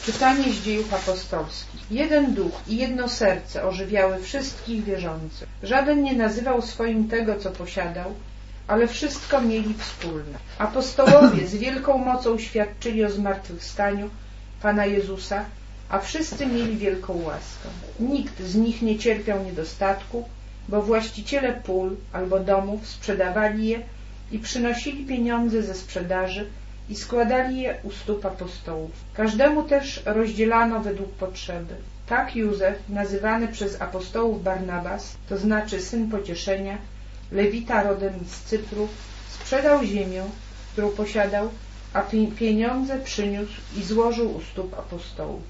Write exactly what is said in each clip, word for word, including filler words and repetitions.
Czytanie z Dziejów Apostolskich. Jeden duch i jedno serce ożywiały wszystkich wierzących. Żaden nie nazywał swoim tego, co posiadał, ale wszystko mieli wspólne. Apostołowie z wielką mocą świadczyli o zmartwychwstaniu Pana Jezusa, a wszyscy mieli wielką łaskę. Nikt z nich nie cierpiał niedostatku, bo właściciele pól albo domów sprzedawali je i przynosili pieniądze ze sprzedaży i składali je u stóp apostołów. Każdemu też rozdzielano według potrzeby. Tak Józef, nazywany przez apostołów Barnabas, to znaczy syn pocieszenia, Lewita rodem z Cypru, sprzedał ziemię, którą posiadał, a pieniądze przyniósł i złożył u stóp apostołów.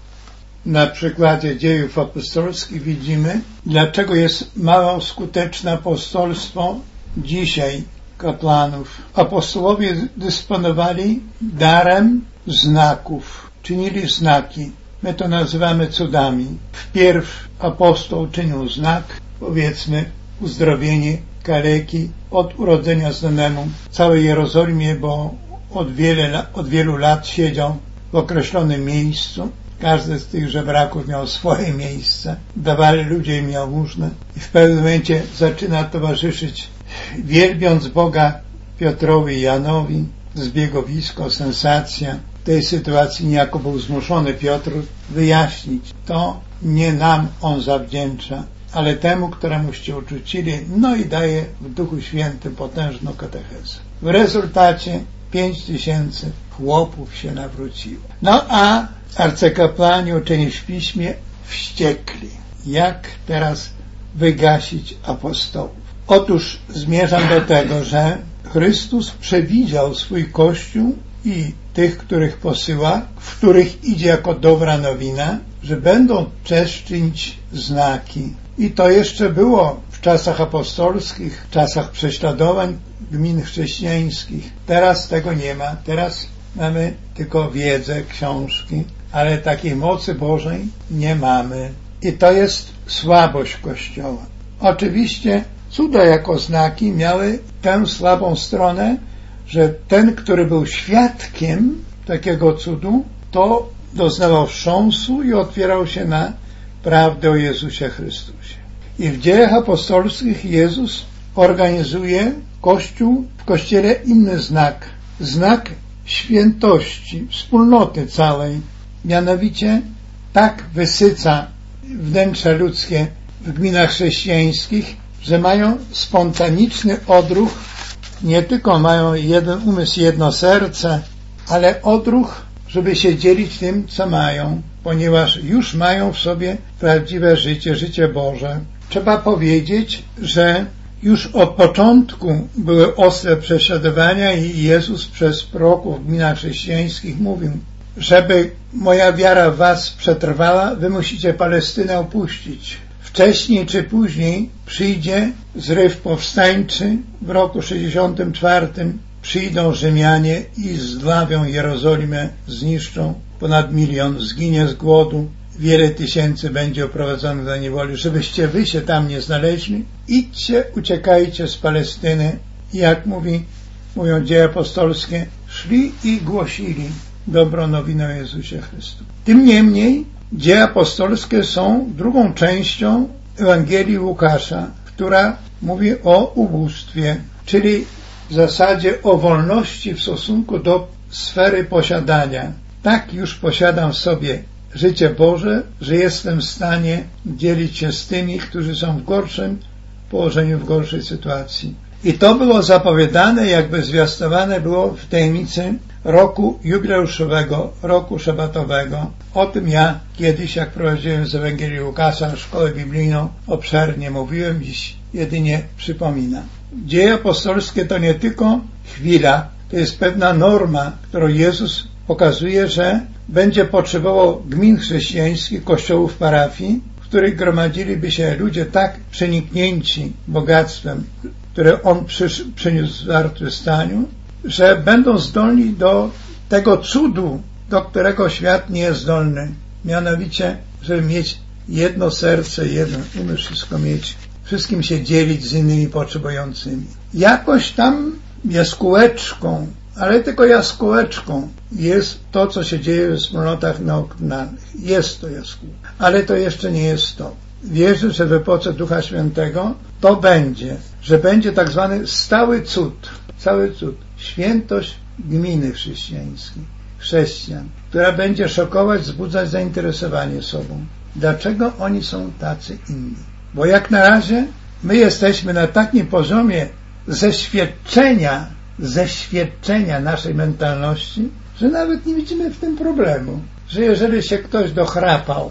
Na przykładzie Dziejów Apostolskich widzimy, dlaczego jest mało skuteczne apostolstwo dzisiaj kapłanów. Apostołowie dysponowali darem znaków, czynili znaki. My to nazywamy cudami. Wpierw apostoł czynił znak, powiedzmy uzdrowienie kaleki od urodzenia znanemu w całej Jerozolimie, bo od, wiele, od wielu lat siedział w określonym miejscu. Każdy z tych żebraków miał swoje miejsce. Dawali ludzie im jałmużnę i w pewnym momencie zaczyna towarzyszyć, wielbiąc Boga, Piotrowi i Janowi. Zbiegowisko, sensacja. W tej sytuacji niejako był zmuszony Piotr wyjaśnić. To nie nam on zawdzięcza, ale temu, któremuście uczucili, no i daje w Duchu Świętym potężną katechezę. W rezultacie pięć tysięcy chłopów się nawróciło. No a arcykapłani uczeni w Piśmie wściekli. Jak teraz wygasić apostołów? Otóż zmierzam do tego, że Chrystus przewidział swój Kościół i tych, których posyła, w których idzie jako dobra nowina, że będą też czynić znaki. I to jeszcze było w czasach apostolskich, w czasach prześladowań gmin chrześcijańskich. Teraz tego nie ma. Teraz mamy tylko wiedzę, książki, ale takiej mocy Bożej nie mamy. I to jest słabość Kościoła. Oczywiście cuda jako znaki miały tę słabą stronę, że ten, który był świadkiem takiego cudu, to doznawał wstrząsu i otwierał się na prawdę o Jezusie Chrystusie. I w Dziejach Apostolskich Jezus organizuje Kościół, w Kościele inny znak. Znak świętości, wspólnoty całej. Mianowicie tak wysyca wnętrza ludzkie w gminach chrześcijańskich, że mają spontaniczny odruch, nie tylko mają jeden umysł, jedno serce, ale odruch, żeby się dzielić tym, co mają, ponieważ już mają w sobie prawdziwe życie, życie Boże. Trzeba powiedzieć, że już od początku były ostre prześladowania i Jezus przez proroków w gminach chrześcijańskich mówił, żeby moja wiara w was przetrwała, wy musicie Palestynę opuścić. Wcześniej czy później przyjdzie zryw powstańczy, w roku sześćdziesiątym czwartym przyjdą Rzymianie i zdławią Jerozolimę, zniszczą, ponad milion zginie z głodu, wiele tysięcy będzie oprowadzonych do niewoli. Żebyście wy się tam nie znaleźli, idźcie, uciekajcie z Palestyny. I jak mówi, mówią Dzieje Apostolskie, szli i głosili dobrą nowinę o Jezusie Chrystusie. Tym niemniej Dzieje Apostolskie są drugą częścią Ewangelii Łukasza, która mówi o ubóstwie, czyli w zasadzie o wolności w stosunku do sfery posiadania. Tak już posiadam w sobie życie Boże, że jestem w stanie dzielić się z tymi, którzy są w gorszym położeniu, w gorszej sytuacji. I to było zapowiadane, jakby zwiastowane było w tajemnicy roku jubileuszowego, roku szabatowego. O tym ja kiedyś, jak prowadziłem z Ewangelii Łukasza szkołę biblijną, obszernie mówiłem, dziś jedynie przypominam. Dzieje apostolskie to nie tylko chwila, to jest pewna norma, którą Jezus pokazuje, że będzie potrzebował gmin chrześcijańskich, kościołów parafii, w których gromadziliby się ludzie tak przeniknięci bogactwem, które On przysz, przyniósł w zmartwychwstaniu, że będą zdolni do tego cudu, do którego świat nie jest zdolny. Mianowicie, żeby mieć jedno serce, jeden umysł, wszystko mieć, wszystkim się dzielić z innymi potrzebującymi. Jakoś tam jaskółeczką Ale tylko jaskółeczką jest to, co się dzieje w wspólnotach neokatedralnych. Jest to jaskółka, ale to jeszcze nie jest to. Wierzę, że w epoce Ducha Świętego to będzie, że będzie tak zwany stały cud, cały cud, świętość gminy chrześcijańskiej, chrześcijan, która będzie szokować, wzbudzać zainteresowanie sobą. Dlaczego oni są tacy inni? Bo jak na razie my jesteśmy na takim poziomie zeświadczenia, zeświadczenia naszej mentalności, że nawet nie widzimy w tym problemu. Że jeżeli się ktoś dochrapał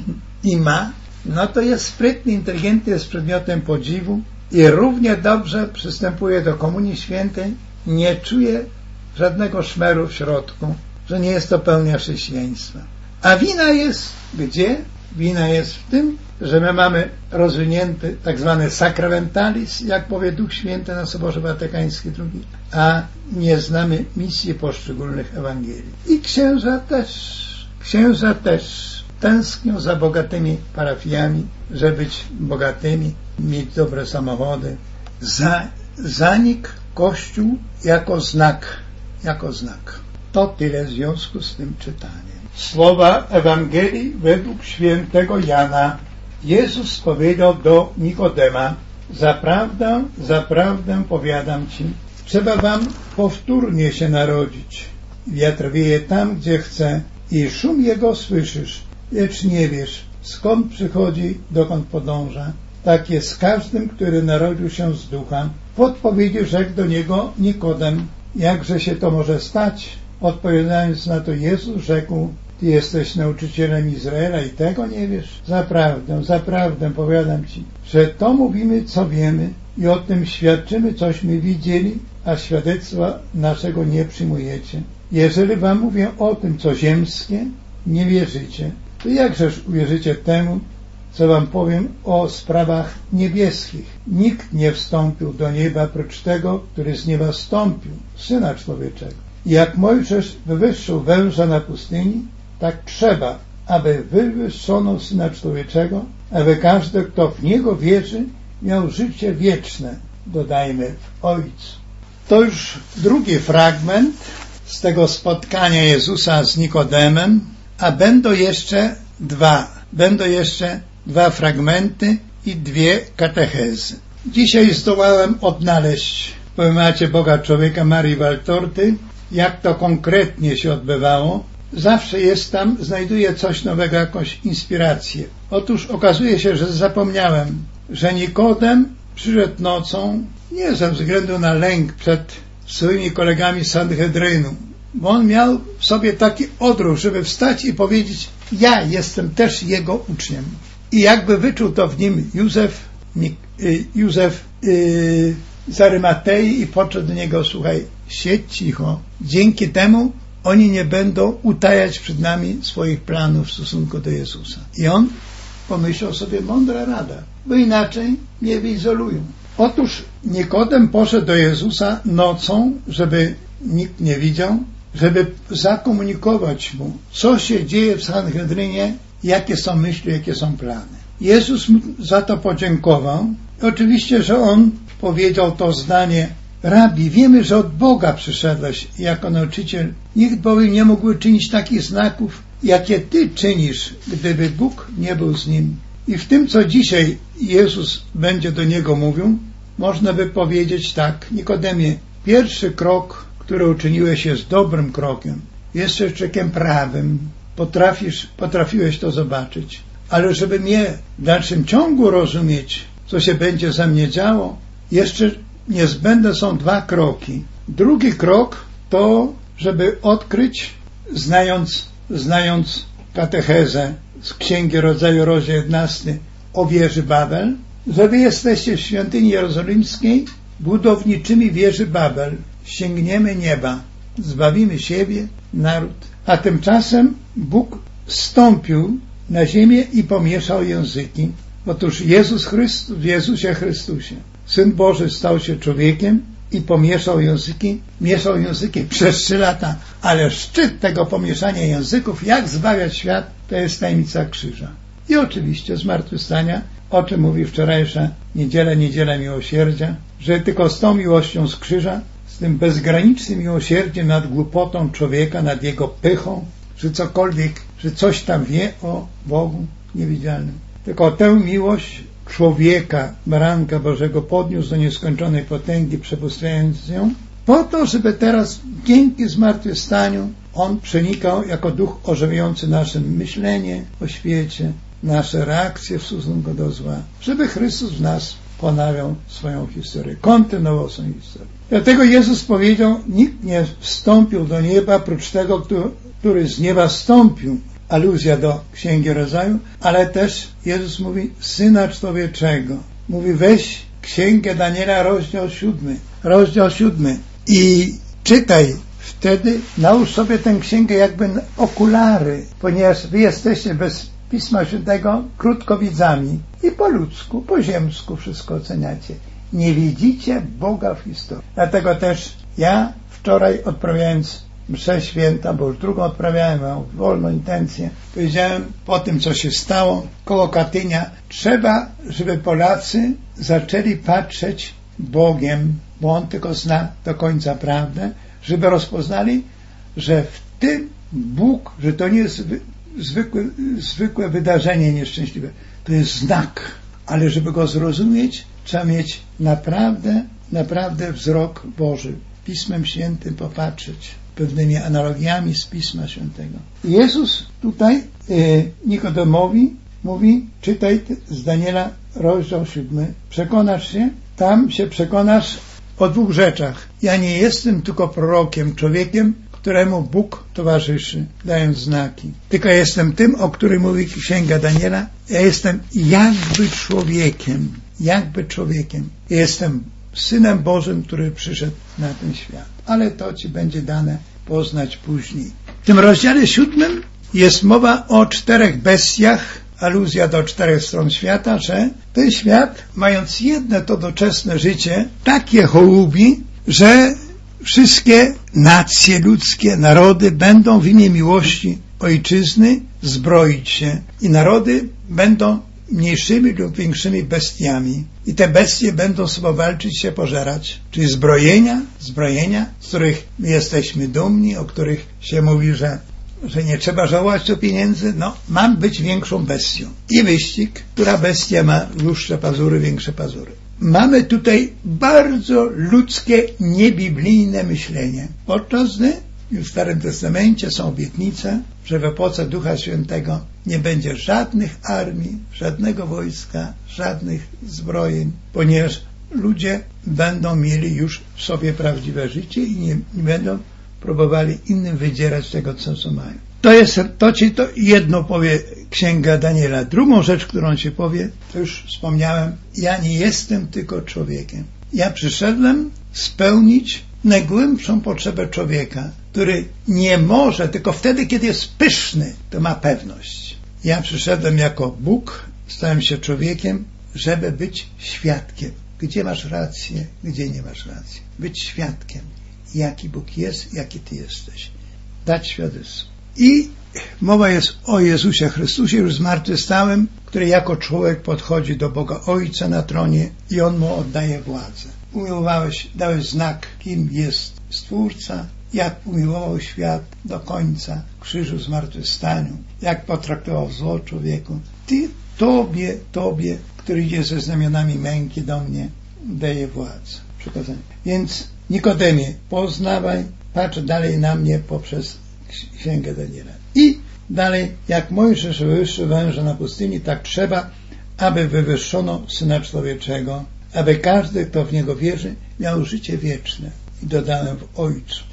i ma, no to jest sprytny, inteligentny, jest przedmiotem podziwu i równie dobrze przystępuje do Komunii Świętej, nie czuje żadnego szmeru w środku, że nie jest to pełnia chrześcijaństwa. A wina jest gdzie? Wina jest w tym, że my mamy rozwinięty tak zwany sakramentalizm, jak powie Duch Święty na Soborze Watykańskim drugi, a nie znamy misji poszczególnych Ewangelii. I księża też, księża też tęsknią za bogatymi parafiami, żeby być bogatymi, mieć dobre samochody. Za, zanik Kościół jako znak, jako znak. To tyle w związku z tym czytaniem. Słowa Ewangelii według świętego Jana. Jezus powiedział do Nikodema: zaprawdę, zaprawdę powiadam ci, trzeba wam powtórnie się narodzić. Wiatr wieje tam, gdzie chce i szum jego słyszysz, lecz nie wiesz, skąd przychodzi, dokąd podąża. Tak jest z każdym, który narodził się z ducha. W odpowiedzi rzekł do niego Nikodem: jakże się to może stać? Odpowiadając na to, Jezus rzekł: ty jesteś nauczycielem Izraela i tego nie wiesz? Zaprawdę, zaprawdę powiadam ci, że to mówimy, co wiemy i o tym świadczymy, cośmy widzieli, a świadectwa naszego nie przyjmujecie. Jeżeli wam mówię o tym, co ziemskie, nie wierzycie, to jakżeż uwierzycie temu, co wam powiem o sprawach niebieskich? Nikt nie wstąpił do nieba prócz tego, który z nieba wstąpił, Syna Człowieczego. I jak Mojżesz wywyższył węża na pustyni, tak trzeba, aby wywyższono Syna Człowieczego, aby każdy, kto w Niego wierzy, miał życie wieczne, dodajmy, w Ojcu. To już drugi fragment z tego spotkania Jezusa z Nikodemem, a będą jeszcze dwa, będą jeszcze dwa fragmenty i dwie katechezy. Dzisiaj zdołałem odnaleźć w poemacie Boga Człowieka Marii Waltorty, jak to konkretnie się odbywało. Zawsze jest tam, znajduję coś nowego, jakąś inspirację. Otóż okazuje się, że zapomniałem, że Nikodem przyszedł nocą nie ze względu na lęk przed swoimi kolegami z Sanhedrynu, bo on miał w sobie taki odruch, żeby wstać i powiedzieć: ja jestem też jego uczniem. I jakby wyczuł to w nim Józef, Józef yy, z Arymatei i podszedł do niego: słuchaj, siedź cicho. Dzięki temu oni nie będą utajać przed nami swoich planów w stosunku do Jezusa. I on pomyślał sobie: mądra rada, bo inaczej mnie wyizolują. Otóż Nikodem poszedł do Jezusa nocą, żeby nikt nie widział, żeby zakomunikować mu, co się dzieje w Sanhedrynie, jakie są myśli, jakie są plany. Jezus mu za to podziękował. Oczywiście, że on powiedział to zdanie: Rabi, wiemy, że od Boga przyszedłeś jako nauczyciel. Nikt bowiem nie mógł czynić takich znaków, jakie Ty czynisz, gdyby Bóg nie był z nim. I w tym, co dzisiaj Jezus będzie do niego mówił, można by powiedzieć tak: Nikodemie, pierwszy krok, który uczyniłeś, jest dobrym krokiem. Jesteś człowiekiem prawym. Potrafisz, potrafiłeś to zobaczyć. Ale żeby mnie w dalszym ciągu rozumieć, co się będzie ze mnie działo, jeszcze niezbędne są dwa kroki. Drugi krok to, żeby odkryć, znając, znając katechezę z Księgi Rodzaju, rozdział jedenasty, o wieży Babel, że wy jesteście w świątyni jerozolimskiej budowniczymi wieży Babel. Sięgniemy nieba, zbawimy siebie, naród. A tymczasem Bóg zstąpił na ziemię i pomieszał języki. Otóż Jezus Chrystus, w Jezusie Chrystusie, Syn Boży, stał się człowiekiem i pomieszał języki, mieszał języki przez trzy lata, ale szczyt tego pomieszania języków, jak zbawiać świat, to jest tajemnica krzyża. I oczywiście zmartwychwstania, o czym mówi wczorajsza niedziela, niedziela miłosierdzia, że tylko z tą miłością z krzyża z tym bezgranicznym miłosierdziem nad głupotą człowieka, nad jego pychą, że cokolwiek, że coś tam wie o Bogu niewidzialnym. Tylko tę miłość człowieka, baranka Bożego podniósł do nieskończonej potęgi, przepuszczając ją, po to, żeby teraz dzięki zmartwychwstaniu On przenikał jako duch ożywiający nasze myślenie o świecie, nasze reakcje w stosunku do zła, żeby Chrystus w nas ponawiał swoją historię, kontynuował swoją historię. Dlatego Jezus powiedział, nikt nie wstąpił do nieba, prócz tego, który z nieba wstąpił. Aluzja do Księgi Rodzaju, ale też Jezus mówi Syna Człowieczego. Mówi weź Księgę Daniela, rozdział siódmy. Rozdział siódmy. I czytaj wtedy, nałóż sobie tę księgę jakby okulary, ponieważ wy jesteście bez Pisma Świętego krótkowidzami i po ludzku, po ziemsku wszystko oceniacie. Nie widzicie Boga w historii. Dlatego też ja wczoraj odprawiając mszę święta, bo już drugą odprawiałem, mam wolną intencję, powiedziałem po tym, co się stało koło Katynia, trzeba, żeby Polacy zaczęli patrzeć Bogiem, bo On tylko zna do końca prawdę, żeby rozpoznali, że w tym Bóg, że to nie jest zwykłe, zwykłe wydarzenie nieszczęśliwe, to jest znak, ale żeby go zrozumieć, trzeba mieć naprawdę, naprawdę wzrok Boży. Pismem Świętym popatrzeć, pewnymi analogiami z Pisma Świętego. Jezus tutaj e, Nikodemowi mówi, czytaj z Daniela rozdział siódmy, przekonasz się, tam się przekonasz o dwóch rzeczach. Ja nie jestem tylko prorokiem, człowiekiem, któremu Bóg towarzyszy, dając znaki. Tylko jestem tym, o którym mówi Księga Daniela. Ja jestem jakby człowiekiem, jakby człowiekiem. Ja jestem Synem Bożym, który przyszedł na ten świat. Ale to ci będzie dane poznać później. W tym rozdziale siódmym jest mowa o czterech bestiach, aluzja do czterech stron świata, że ten świat, mając jedno to doczesne życie, takie hołubi, że wszystkie nacje ludzkie, narody będą w imię miłości ojczyzny zbroić się i narody będą mniejszymi lub większymi bestiami i te bestie będą sobą walczyć, się pożerać, czyli zbrojenia, zbrojenia, z których my jesteśmy dumni, o których się mówi, że, że nie trzeba żałować o pieniędzy, no mam być większą bestią. I wyścig, która bestia ma dłuższe pazury, większe pazury. Mamy tutaj bardzo ludzkie, niebiblijne myślenie. Podczas gdy w Starym Testamencie są obietnice, że w epoce Ducha Świętego nie będzie żadnych armii, żadnego wojska, żadnych zbrojeń, ponieważ ludzie będą mieli już w sobie prawdziwe życie i nie, nie będą próbowali innym wydzierać tego, co, co mają. To jest, to ci to jedno powie Księga Daniela. Drugą rzecz, którą się powie, to już wspomniałem, ja nie jestem tylko człowiekiem. Ja przyszedłem spełnić najgłębszą potrzebę człowieka, który nie może, tylko wtedy, kiedy jest pyszny, to ma pewność. Ja przyszedłem jako Bóg, stałem się człowiekiem, żeby być świadkiem. Gdzie masz rację, gdzie nie masz racji. Być świadkiem, jaki Bóg jest, jaki ty jesteś. Dać świadectwo. I mowa jest o Jezusie Chrystusie, już zmartwychwstałym, który jako człowiek podchodzi do Boga Ojca na tronie i On mu oddaje władzę. Umiłowałeś, dałeś znak, kim jest Stwórca, jak umiłował świat do końca, krzyżu zmartwychwstaniu, jak potraktował zło człowieku. Ty, Tobie, Tobie, który idzie ze znamionami męki do mnie, daje władzę. Przykazanie. Więc Nikodemie, poznawaj, patrz dalej na mnie poprzez Księgę Daniela. I dalej, jak Mojżesz wywyższył węża na pustyni, tak trzeba, aby wywyższono Syna Człowieczego, aby każdy, kto w Niego wierzy, miał życie wieczne. I dodałem w Ojcu.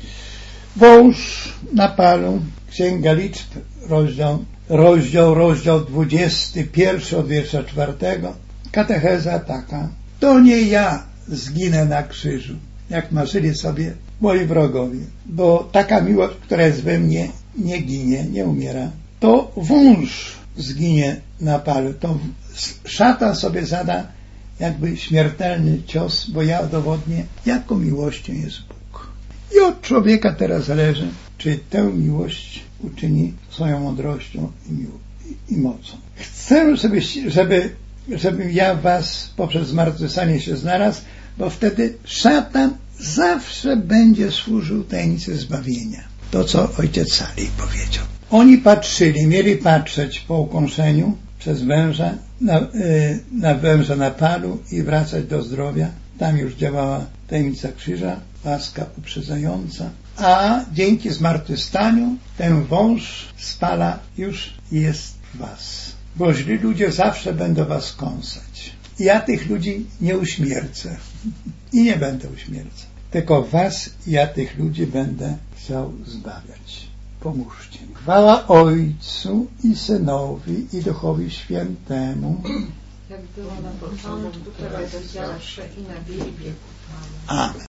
Wąż na palu, Księga Liczb, rozdział, rozdział, rozdział dwudziesty pierwszy od wiersza czwartego. Katecheza taka. To nie ja zginę na krzyżu, jak marzyli sobie moi wrogowie, bo taka miłość, która jest we mnie, nie ginie, nie umiera. To wąż zginie na palu. To szatan sobie zada jakby śmiertelny cios, bo ja udowodnię, jaką miłością jest Bóg. I od człowieka teraz zależy, czy tę miłość uczyni swoją mądrością i, miło- i, i mocą. Chcę, żeby, żeby, żebym ja was poprzez zmartwychwstanie się znalazł, bo wtedy szatan zawsze będzie służył tajemnicy zbawienia. To, co ojciec Sali powiedział. Oni patrzyli, mieli patrzeć po ukąszeniu przez węża, na, yy, na węża na palu i wracać do zdrowia. Tam już działała tajemnica krzyża, łaska uprzedzająca. A dzięki zmartwychwstaniu ten wąż z pala już jest w was. Bo źli ludzie zawsze będą was kąsać. Ja tych ludzi nie uśmiercę. I nie będę uśmiercał. Tylko was ja tych ludzi będę chciał zbawiać. Pomóżcie mi. Chwała Ojcu i Synowi i Duchowi Świętemu. Jak było na początku, teraz zawsze i na wieki wieków. Amen.